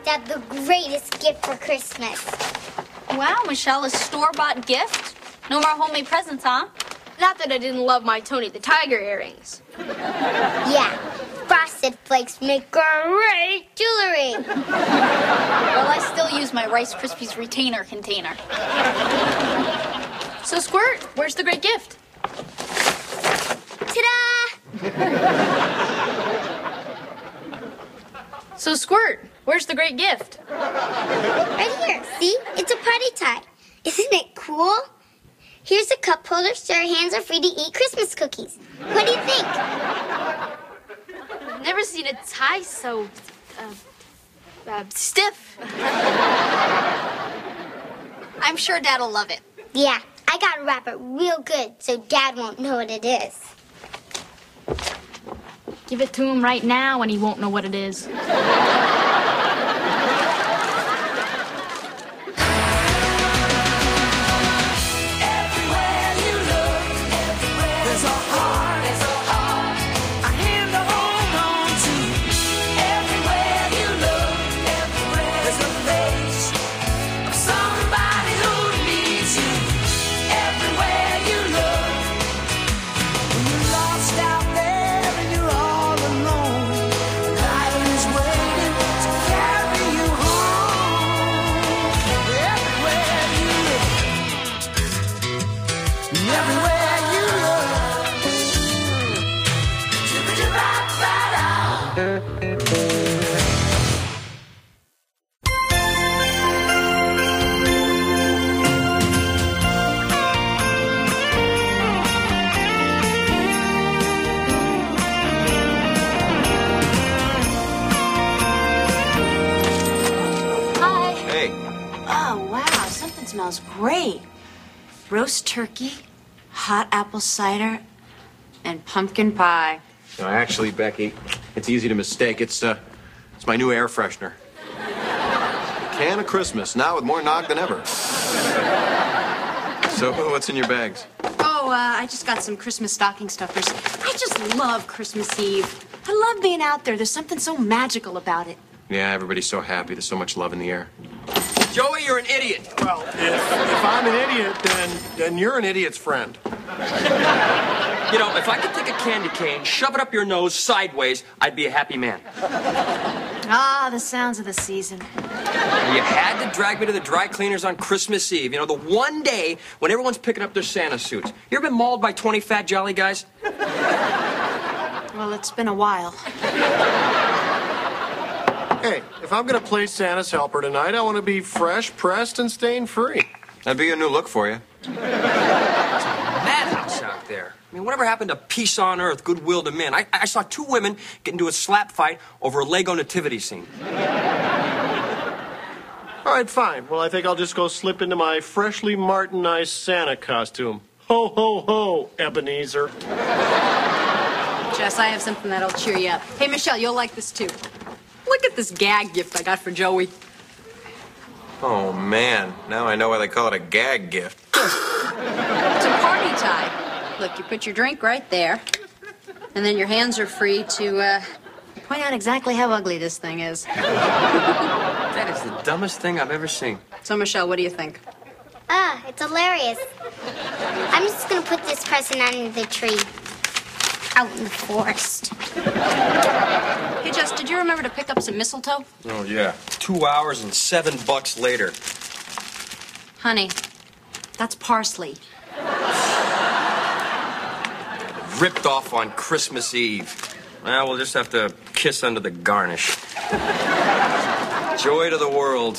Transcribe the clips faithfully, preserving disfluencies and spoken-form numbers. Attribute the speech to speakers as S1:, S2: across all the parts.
S1: got the greatest gift for Christmas.
S2: Wow, Michelle, a store-bought gift? No more homemade presents, huh?
S3: Not that I didn't love my Tony the Tiger earrings.
S1: Yeah, Frosted Flakes make great jewelry.
S2: Well, I still use my Rice Krispies retainer container.
S3: So, Squirt, where's the great gift?
S1: Ta-da!
S3: So, Squirt, where's the great gift?
S1: Right here, see? It's a party tie. Isn't it cool? Here's a cup holder so your hands are free to eat Christmas cookies. What do you think?
S3: I've never seen a tie so uh, uh, stiff.
S2: I'm sure Dad'll love it.
S1: Yeah, I gotta wrap it real good so Dad won't know what it is.
S3: Give it to him right now and he won't know what it is.
S4: Smells great. Roast turkey, hot apple cider, and pumpkin pie.
S5: No, actually, Becky, it's easy to mistake. It's uh, it's my new air freshener. Can of Christmas, now with more nog than ever. So, what's in your bags?
S4: Oh, uh, I just got some Christmas stocking stuffers. I just love Christmas Eve. I love being out there. There's something so magical about it.
S5: Yeah, everybody's so happy. There's so much love in the air.
S6: Joey, you're an idiot.
S7: Well, if, if I'm an idiot, then then you're an idiot's friend.
S6: You know, if I could take a candy cane, shove it up your nose sideways, I'd be a happy man.
S4: Ah, the sounds of the season.
S6: You had to drag me to the dry cleaners on Christmas Eve. You know, the one day when everyone's picking up their Santa suits. You ever been mauled by twenty fat jolly guys?
S4: Well, it's been a while.
S7: Hey, if I'm going to play Santa's helper tonight, I want to be fresh, pressed, and stain-free.
S5: That'd be a new look for you.
S6: It's a madhouse out there. I mean, whatever happened to peace on earth, goodwill to men? I, I saw two women get into a slap fight over a Lego nativity scene.
S7: All right, fine. Well, I think I'll just go slip into my freshly Martinized Santa costume. Ho, ho, ho, Ebenezer.
S4: Jess, I have something that'll cheer you up. Hey, Michelle, you'll like this, too. Look at this gag gift I got for Joey.
S5: Oh, man. Now I know why they call it a gag gift.
S4: It's a party tie. Look, you put your drink right there, and then your hands are free to uh, point out exactly how ugly this thing is.
S6: That is the dumbest thing I've ever seen.
S4: So, Michelle, what do you think?
S1: Ah, it's hilarious. I'm just gonna put this present under the tree. Out in the forest.
S4: Hey, Jess, did you remember to pick up some mistletoe?
S6: Oh, yeah. Two hours and seven bucks later.
S4: Honey, that's parsley.
S6: Ripped off on Christmas Eve. Well, we'll just have to kiss under the garnish. Joy to the world.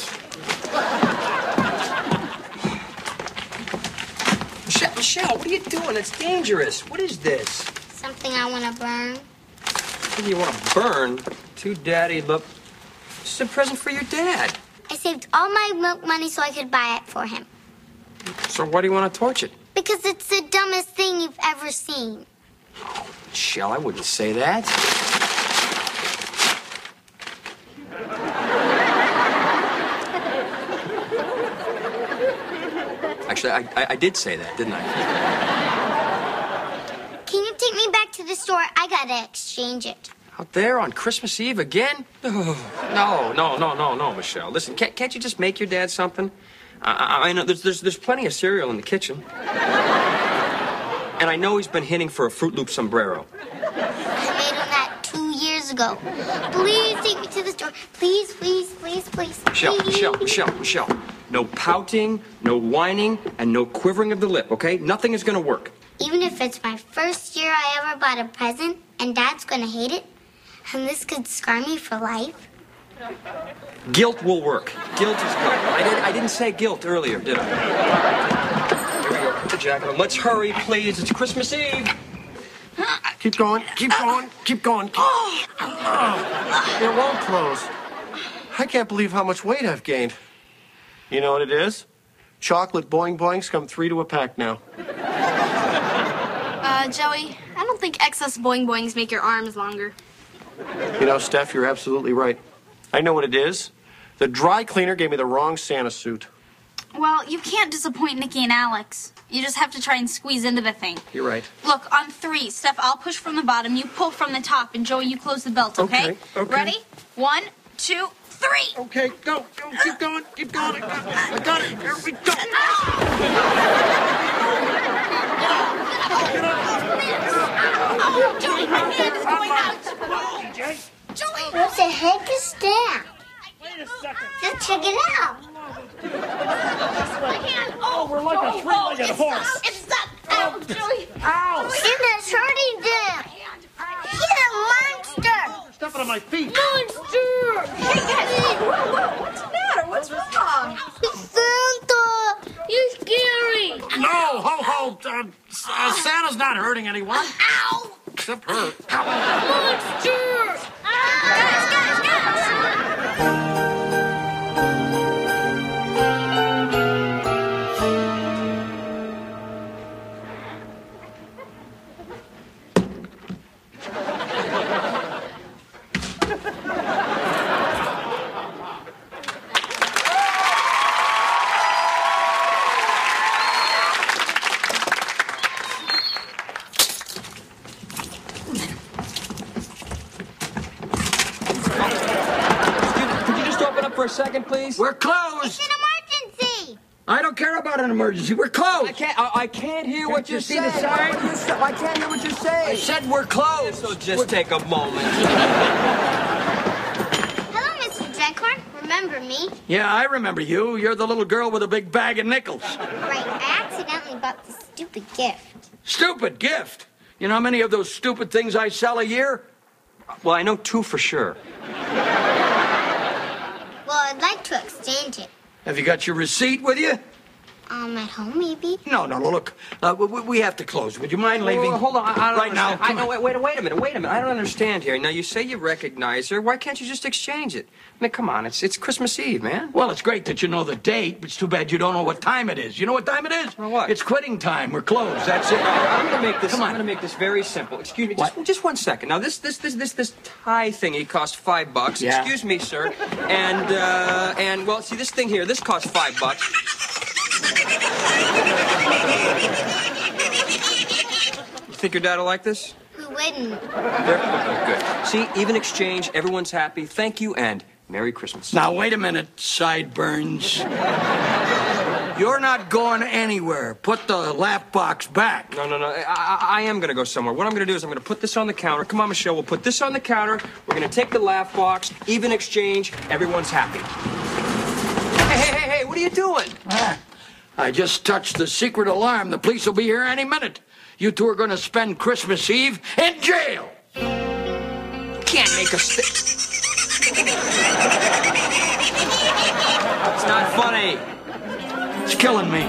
S6: Michelle, Michelle, what are you doing? It's dangerous. What is this?
S1: Something I want to burn.
S6: What do you want to burn? To Daddy, look. This is a present for your dad.
S1: I saved all my milk money so I could buy it for him.
S6: So why do you want to torch it?
S1: Because it's the dumbest thing you've ever seen.
S6: Oh, Michelle, I wouldn't say that. Actually, I, I, I did say that, didn't I?
S1: Can you take me back to the store? I gotta exchange it.
S6: Out there on Christmas Eve again? Oh, no, no, no, no, no, Michelle. Listen, can't, can't you just make your dad something? I, I know there's, there's, there's plenty of cereal in the kitchen. And I know he's been hinting for a Fruit Loop sombrero.
S1: I made him that two years ago. Please take me to the store. Please, please, please, please.
S6: Michelle,
S1: please.
S6: Michelle, Michelle, Michelle. No pouting, no whining, and no quivering of the lip, okay? Nothing is gonna work.
S1: Even if it's my first year I ever bought a present, and Dad's gonna hate it, and this could scar me for life.
S6: Guilt will work. Guilt is good. I, did, I didn't say guilt earlier, did I? Here we go. Put the jacket on. Let's hurry, please. It's Christmas Eve.
S7: Keep going, keep going, keep going. Keep... Oh. It won't close. I can't believe how much weight I've gained. You know what it is? Chocolate boing boings come three to a pack now.
S3: Uh, Joey, I don't think excess boing boings make your arms longer.
S7: You know, Steph, you're absolutely right. I know what it is. The dry cleaner gave me the wrong Santa suit.
S2: Well, you can't disappoint Nikki and Alex. You just have to try and squeeze into the thing.
S7: You're right.
S2: Look, on three, Steph, I'll push from the bottom, you pull from the top, and Joey, you close the belt, okay?
S7: Okay, okay.
S2: Ready? One, two, three!
S7: Okay, go, go, keep going, keep going. I got it, I got it. Here we go.
S2: Joey, my hand is going out! Joey!
S1: What the heck is that?
S7: Wait a second.
S1: Just check it out.
S2: My hand! Oh,
S7: We're like a three-legged horse.
S2: It's stuck! Ow, Joey!
S7: Ow!
S1: And it's hurting them. He's a monster.
S7: Stepping on my feet.
S1: Monster.
S2: What's the matter? What's wrong?
S1: Santa, you're scary.
S7: No, ho, ho. Uh, uh, Santa's not hurting anyone.
S2: Ow!
S7: Except her.
S1: Monster.
S2: Guys, guys, guys!
S6: For a second, please.
S8: We're closed.
S1: It's an emergency.
S8: I don't care about an emergency. We're closed.
S6: I can't. I, I can't hear what
S8: you
S6: you're
S8: see
S6: saying.
S8: the sign?
S6: What are you sa- I can't hear what you're saying.
S8: I said we're closed.
S6: So just take a moment.
S1: Hello, Mister Dreghorn. Remember me?
S8: Yeah, I remember you. You're the little girl with a big bag of nickels.
S1: Right. I accidentally bought this stupid gift.
S8: Stupid gift. You know how many of those stupid things I sell a year?
S6: Well, I know two for sure.
S1: Well, I'd like to exchange it.
S8: Have you got your receipt with you?
S1: Um, at home, maybe?
S8: No, no, look. Uh, we, we have to close. Would you mind leaving?
S6: Well, hold on. I, I don't
S8: right now.
S6: understand. I
S8: Come
S6: know.
S8: on.
S6: Wait, wait, wait a minute. Wait a minute. I don't understand here. Now, you say you recognize her. Why can't you just exchange it? I mean, come on. It's it's Christmas Eve, man.
S8: Well, it's great that you know the date, but it's too bad you don't know what time it is. You know what time it is?
S6: Well, what?
S8: It's quitting time. We're closed. That's it.
S6: I'm going to make this.
S8: Come on.
S6: I'm going to make this very simple. Excuse me.
S8: What?
S6: Just, just one second. Now, this this this this this tie thingy cost five bucks.
S8: Yeah.
S6: Excuse me, sir. And uh, and well, see this thing here. This costs five bucks. You think your dad will like this?
S1: Who wouldn't?
S6: There. Okay, good. See, even exchange. Everyone's happy. Thank you and Merry Christmas.
S8: Now, wait a minute, sideburns. You're not going anywhere. Put the lap box back.
S6: No, no, no. I, I, I am going to go somewhere. What I'm going to do is I'm going to put this on the counter. Come on, Michelle. We'll put this on the counter. We're going to take the laugh box. Even exchange. Everyone's happy. Hey, hey, hey, hey. What are you doing?
S8: Ah, I just touched the secret alarm. The police will be here any minute. You two are going to spend Christmas Eve in jail.
S6: You can't make us... St- it's not funny.
S8: It's killing me.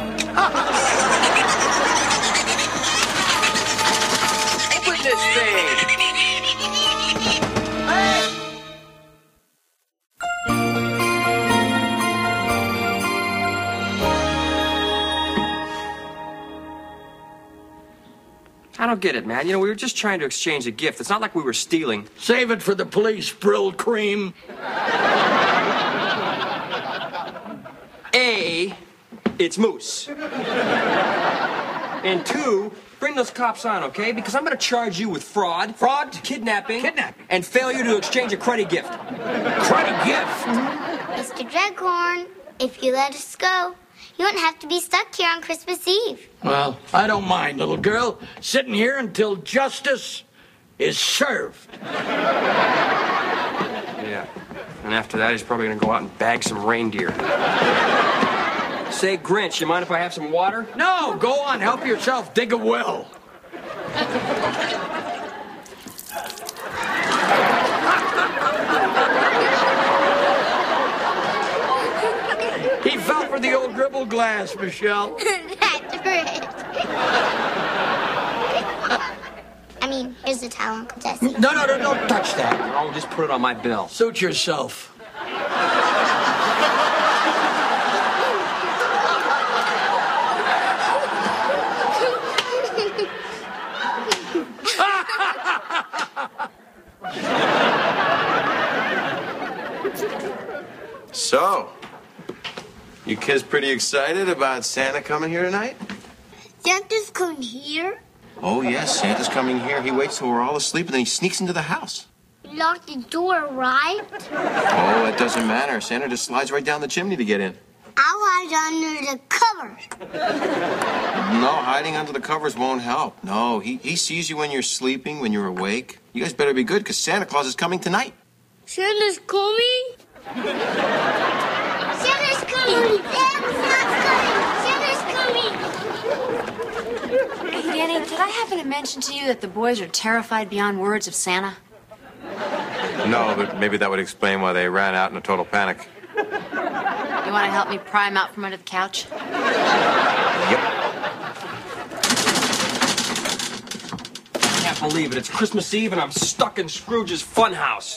S6: Open this thing. I don't get it, man. You know, we were just trying to exchange a gift. It's not like we were stealing.
S8: Save it for the police, Brill Cream.
S6: A, it's moose. And two, bring those cops on, okay? Because I'm going to charge you with fraud,
S8: Fraud?
S6: kidnapping,
S8: Kidnapping.
S6: and failure to exchange a credit gift.
S8: Credit gift?
S1: Mister Dreghorn, if you let us go, you won't have to be stuck here on Christmas Eve.
S8: Well, I don't mind, little girl, sitting here until justice is served.
S6: Yeah. And after that, he's probably going to go out and bag some reindeer. Say, Grinch, you mind if I have some water?
S8: No, go on, help yourself, dig a well. He fell for the old dribble glass, Michelle.
S1: That's right. I mean, here's the towel, Uncle Jesse.
S8: No, no, no, don't touch that.
S6: I'll just put it on my bill.
S8: Suit yourself.
S5: So, you kids pretty excited about Santa coming here tonight?
S1: Santa's coming here?
S5: Oh, yes, Santa's coming here. He waits till we're all asleep and then he sneaks into the house.
S1: You locked the door, right?
S5: Oh, it doesn't matter. Santa just slides right down the chimney to get in.
S1: I'll hide under the covers.
S5: No, hiding under the covers won't help. No, he, he sees you when you're sleeping, when you're awake. You guys better be good, because Santa Claus is coming tonight.
S1: Santa's coming? Santa's coming! Santa's not coming! Santa's coming!
S4: Hey, Danny, did I happen to mention to you that the boys are terrified beyond words of Santa?
S5: No, but maybe that would explain why they ran out in a total panic.
S4: You want to help me pry him out from under the couch?
S5: Yep.
S6: I can't believe it. It's Christmas Eve and I'm stuck in Scrooge's funhouse.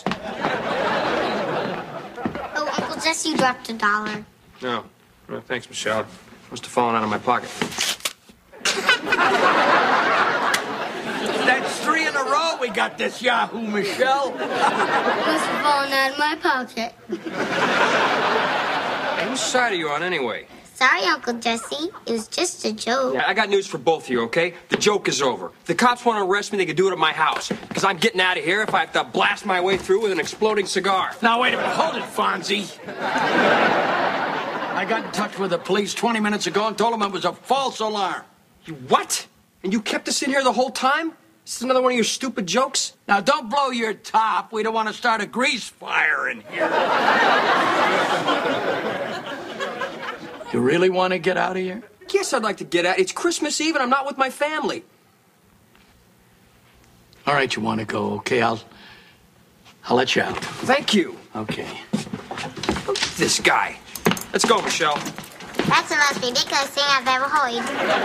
S1: Oh, Uncle Jesse, you dropped a dollar.
S6: No. No, thanks, Michelle. Must have fallen out of my pocket.
S8: That's three in a row we got this Yahoo, Michelle.
S1: Must have fallen out of my pocket.
S6: Hey, whose side are you on anyway?
S1: Sorry, Uncle Jesse. It was just a joke.
S6: Yeah, I got news for both of you, okay? The joke is over. If the cops want to arrest me, they can do it at my house. Because I'm getting out of here if I have to blast my way through with an exploding cigar.
S8: Now, wait a minute. Hold it, Fonzie. I got in touch with the police twenty minutes ago and told them it was a false alarm.
S6: You what? And you kept us in here the whole time? This is another one of your stupid jokes?
S8: Now, don't blow your top. We don't want to start a grease fire in here. You really want to get out of here?
S6: Yes, I'd like to get out. It's Christmas Eve and I'm not with my family.
S8: All right, you want to go. Okay, I'll... I'll let you out.
S6: Thank you.
S8: Okay.
S6: Look at this guy. Let's go, Michelle.
S1: That's the most ridiculous thing I've ever heard.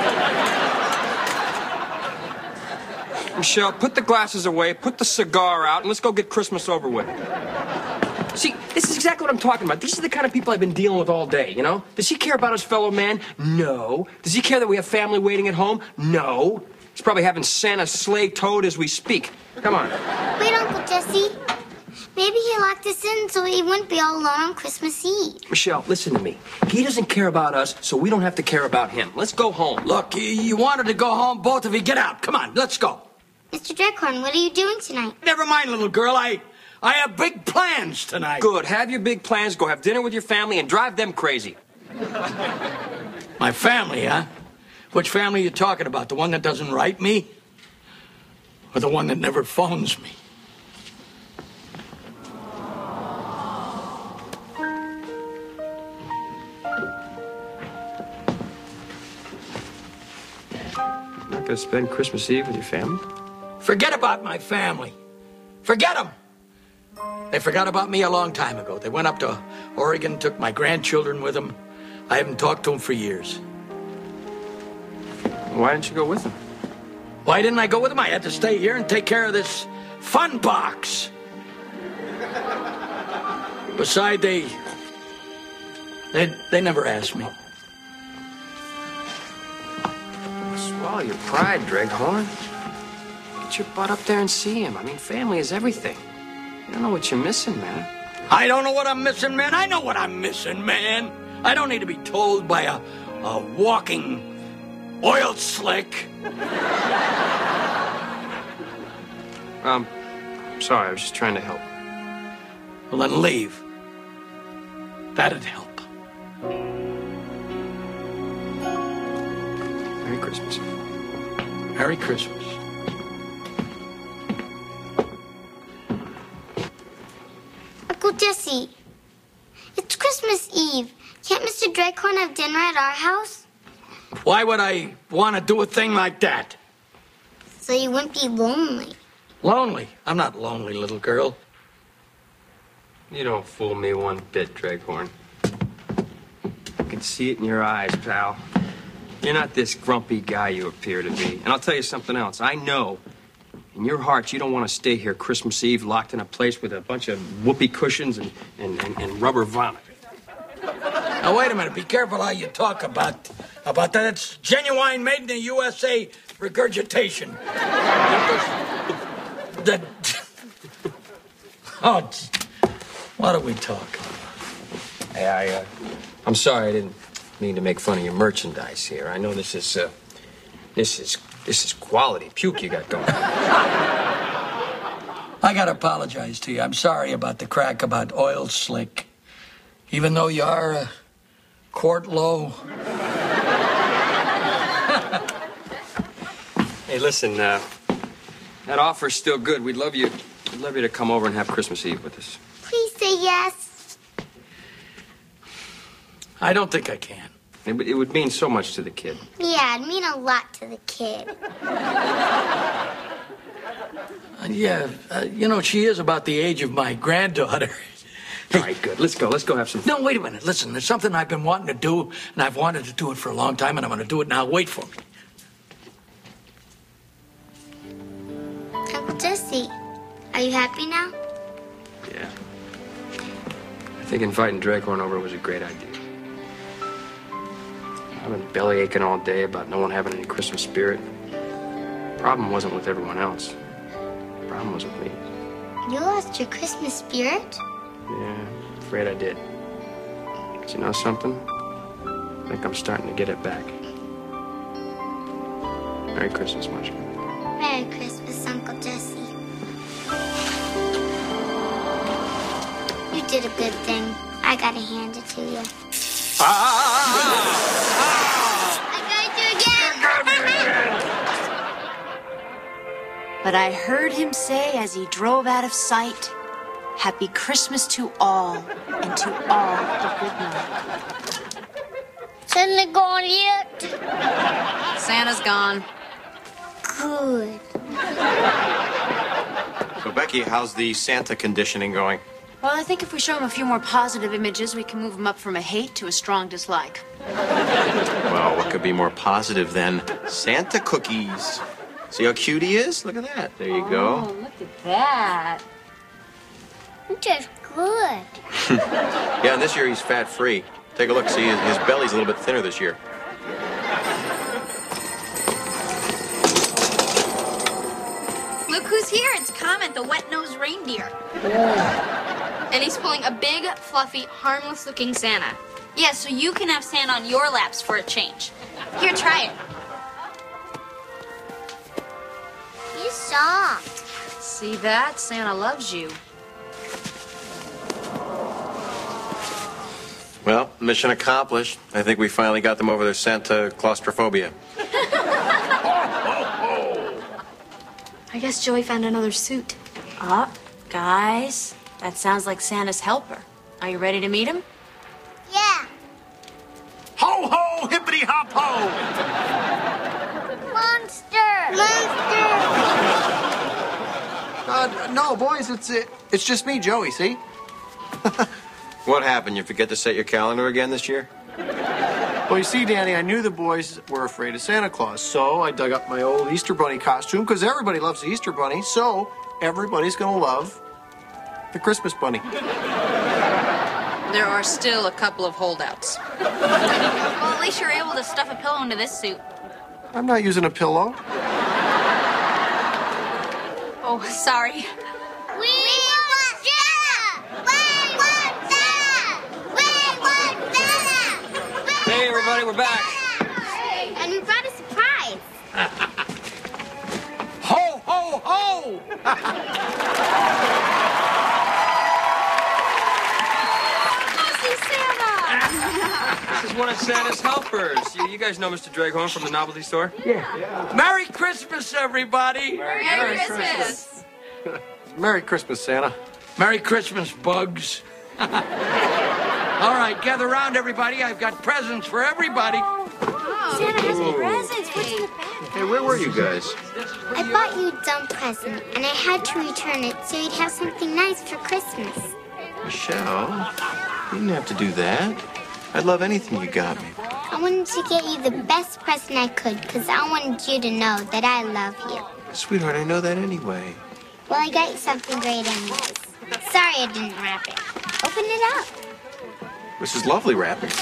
S6: Michelle, put the glasses away, put the cigar out, and let's go get Christmas over with. See, this is exactly what I'm talking about. These are the kind of people I've been dealing with all day, you know? Does he care about his fellow man? No. Does he care that we have family waiting at home? No. He's probably having Santa sleigh towed as we speak. Come on.
S1: Wait, Uncle Jesse. Maybe he locked us in so he wouldn't be all alone on Christmas Eve.
S6: Michelle, listen to me. He doesn't care about us, so we don't have to care about him. Let's go home.
S8: Look, you, you wanted to go home, both of you. Get out. Come on, let's go.
S1: Mister Dreghorn, what are you doing tonight?
S8: Never mind, little girl. I, I have big plans tonight.
S6: Good. Have your big plans. Go have dinner with your family and drive them crazy.
S8: My family, huh? Which family are you talking about? The one that doesn't write me? Or the one that never phones me?
S6: Not gonna spend Christmas Eve with your family?
S8: Forget about my family. Forget them. They forgot about me a long time ago. They went up to Oregon, took my grandchildren with them. I haven't talked to them for years.
S6: Why didn't you go with them?
S8: Why didn't I go with them? I had to stay here and take care of this fun box. Besides, they... They, they never asked me.
S6: Swallow your pride, Dreghorn. Get your butt up there and see him. I mean, family is everything. You don't know what you're missing, man.
S8: I don't know what I'm missing, man. I know what I'm missing, man. I don't need to be told by a, a walking Oil slick.
S6: Um, sorry, I was just trying to help.
S8: Well, then leave. That'd help.
S6: Merry Christmas.
S8: Merry Christmas.
S1: Uncle Jesse, it's Christmas Eve. Can't Mister Dreghorn have dinner at our house?
S8: Why would I want to do a thing like that?
S1: So you wouldn't be lonely.
S8: Lonely? I'm not lonely, little girl.
S6: You don't fool me one bit, Dreghorn. I can see it in your eyes, pal. You're not this grumpy guy you appear to be. And I'll tell you something else. I know in your heart you don't want to stay here Christmas Eve locked in a place with a bunch of whoopee cushions and, and, and, and rubber vomit.
S8: Now, wait a minute. Be careful how you talk about, about that. It's genuine, made in the U S A regurgitation. That... Oh, what are we talking?
S6: Hey, I, uh, I'm sorry I didn't mean to make fun of your merchandise here. I know this is, uh, this is, this is quality puke you got going.
S8: I gotta apologize to you. I'm sorry about the crack about Oil Slick. Even though you are a quart low.
S6: Hey, listen, uh, that offer's still good. We'd love you, we'd love you to come over and have Christmas Eve with us.
S1: Please say yes.
S8: I don't think I can.
S6: It, would- it would mean so much to the kid.
S1: Yeah, it'd mean a lot to the kid.
S8: Uh, yeah, uh, you know, she is about the age of my granddaughter.
S6: All right, good. Let's go. Let's go have some fun.
S8: No, wait a minute. Listen, there's something I've been wanting to do, and I've wanted to do it for a long time, and I'm going to do it now. Wait for me.
S1: Uncle Jesse, are you happy now?
S6: Yeah. I think inviting Dreghorn over was a great idea. I've been belly aching all day about no one having any Christmas spirit. Problem wasn't with everyone else. Problem was with me.
S1: You lost your Christmas spirit?
S6: Yeah, afraid I did. But you know something? I think I'm starting to get it back. Merry Christmas, Marshall.
S1: Merry Christmas, Uncle Jesse. You did a good thing. I gotta hand it to you. I gotta do it again.
S9: But I heard him say as he drove out of sight, Happy Christmas to all, and to all a good night.
S1: Santa gone yet?
S4: Santa's gone.
S1: Good.
S5: So, Becky, how's the Santa conditioning going?
S9: Well, I think if we show him a few more positive images, we can move him up from a hate to a strong dislike.
S5: Well, what could be more positive than Santa cookies? See how cute he is? Look at that. There you go.
S9: Oh, look at that.
S1: Just good.
S5: Yeah, and this year he's fat-free. Take a look. See, his, his belly's a little bit thinner this year.
S2: Look who's here. It's Comet, the wet-nosed reindeer.
S3: And he's pulling a big, fluffy, harmless-looking Santa.
S2: Yeah, so you can have Santa on your laps for a change. Here, try it.
S1: He's soft.
S9: See that? Santa loves you.
S5: Well, mission accomplished. I think we finally got them over their Santa claustrophobia.
S3: I guess Joey found another suit.
S9: Up, guys. That sounds like Santa's helper. Are you ready to meet him?
S1: Yeah.
S7: Ho, ho, hippity hop, ho!
S1: Monster. Monster.
S7: Uh, no, boys, it's it, it's just me, Joey, see?
S5: What happened? You forget to set your calendar again this year?
S7: Well, you see, Danny, I knew the boys were afraid of Santa Claus, so I dug up my old Easter Bunny costume, because everybody loves the Easter Bunny, so everybody's going to love the Christmas Bunny.
S4: There are still a couple of holdouts.
S2: Well, at least you're able to stuff a pillow into this suit.
S7: I'm not using a pillow.
S2: Oh, sorry.
S1: We want Santa. We want Santa. We want Santa.
S6: Hey, everybody, we're back.
S1: And we brought a surprise.
S6: This is one of Santa's helpers. You, you guys know Mister Draghorn from the novelty store?
S8: Yeah. yeah. Merry Christmas, everybody.
S2: Merry, Merry Christmas.
S7: Christmas. Merry Christmas, Santa.
S8: Merry Christmas, Bugs. All right, gather around, everybody. I've got presents for everybody.
S1: Oh, Santa has me presents. What's in the bag?
S5: Hey, where were you guys?
S1: I bought you a dumb present, and I had to return it so you'd have something nice for Christmas.
S5: Michelle, you didn't have to do that. I'd love anything you got me.
S1: I wanted to get you the best present I could, because I wanted you to know that I love you.
S5: Sweetheart, I know that anyway.
S1: Well, I got you something great anyways. Sorry I didn't wrap it. Open it up.
S5: This is lovely wrapping.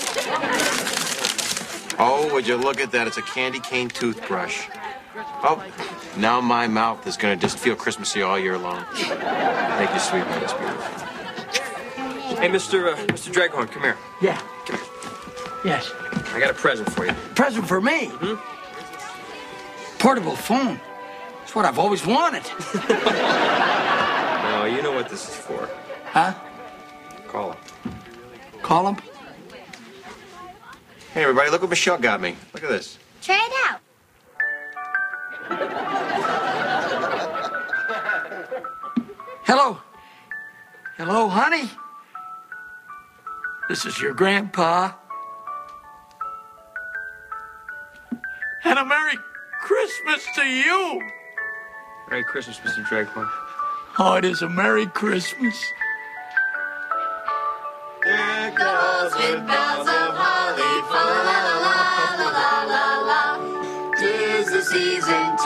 S5: Oh, would you look at that? It's a candy cane toothbrush. Oh, now my mouth is going to just feel Christmassy all year long. Thank you, sweetheart. It's beautiful.
S6: Hey, Mister Uh, Mister Draghorn, come here.
S8: Yeah.
S6: Come here.
S8: Yes.
S6: I got a present for you.
S8: Present for me?
S6: Mm-hmm.
S8: Portable phone. It's what I've always wanted.
S6: No, you know what this is for.
S8: Huh?
S6: Call him.
S8: Call him?
S5: Hey, everybody, look what Michelle got me. Look at this.
S1: Try it out.
S8: Hello. Hello, honey. This is your grandpa. And a Merry Christmas to you.
S6: Merry Christmas, Mister Draghorn.
S8: Oh, it is a Merry Christmas.
S1: Deck the halls with bells of holly, fa la la la la la la la la. 'Tis the season